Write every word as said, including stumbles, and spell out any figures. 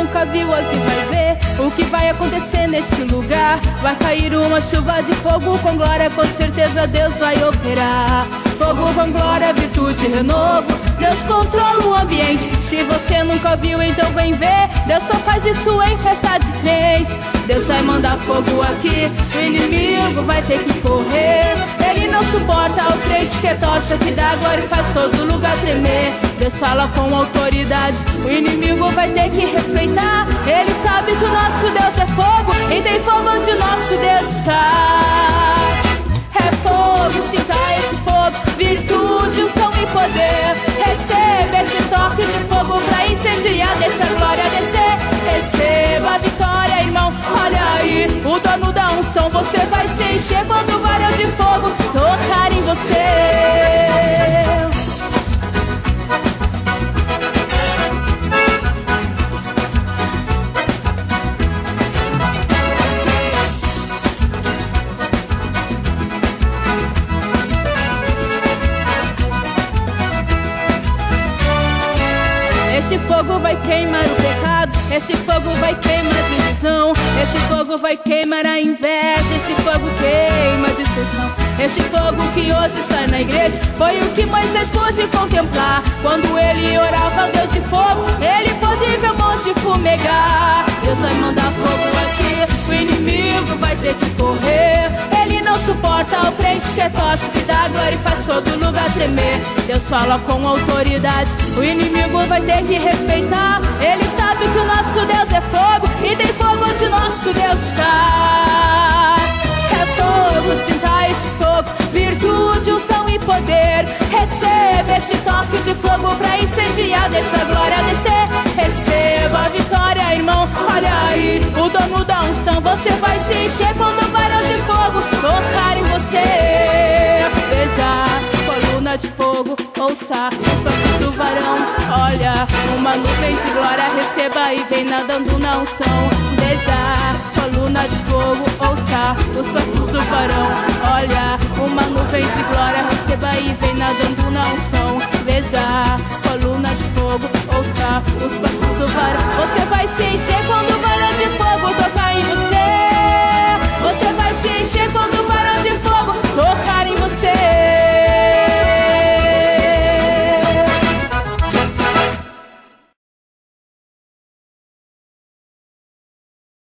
nunca viu, hoje vai ver o que vai acontecer neste lugar. Vai cair uma chuva de fogo com glória, com certeza Deus vai operar. Fogo com glória, virtude e renovo, Deus controla o ambiente. Se você nunca viu, então vem ver. Deus só faz isso em festa de crente. Deus vai mandar fogo aqui, o inimigo vai ter que correr. Ele não suporta o crente que é tocha, que dá glória e faz todo lugar tremer. Deus fala com autoridade, o inimigo vai ter que respeitar. Ele sabe que o nosso Deus é fogo, e tem fogo onde nosso Deus está. É fogo, sinta esse fogo, virtude, unção e poder. Receba esse toque de fogo pra incendiar, deixa a glória descer. Receba a vitória, irmão, olha aí, o dono da unção. Você vai se encher quando o varal de fogo tocar em você. Este fogo vai queimar o pecado, este fogo vai queimar a divisão, este fogo vai queimar a inveja, este fogo queima a dispersão. Este fogo que hoje está na igreja foi o que Moisés pôde contemplar. Quando ele orava ao Deus de fogo, ele pôde ver um monte fumegar. Deus vai mandar fogo aqui, o inimigo vai ter que correr. Ele não suporta o crente que é tosse, que dá glória e faz todo lugar tremer. Deus fala com autoridade, o inimigo vai ter que respeitar. Ele sabe que o nosso Deus é fogo, e tem fogo onde nosso Deus está. É fogo, sinta esse fogo, virtude, unção e poder. Receba esse toque de fogo pra incendiar, deixa a glória descer. Receba a vitória, irmão, olha aí, o dono da unção. Você vai se encher quando o varal de fogo tocar em você. Veja, coluna de fogo, ouça os passos do varão. Olha, uma nuvem de glória, receba e vem nadando na unção. Veja, coluna de fogo, ouça os passos do varão. Olha, uma nuvem de glória, receba e vem nadando na unção. Veja, coluna de fogo, ouça os passos do varão. Você vai se encher quando o varão de fogo tocar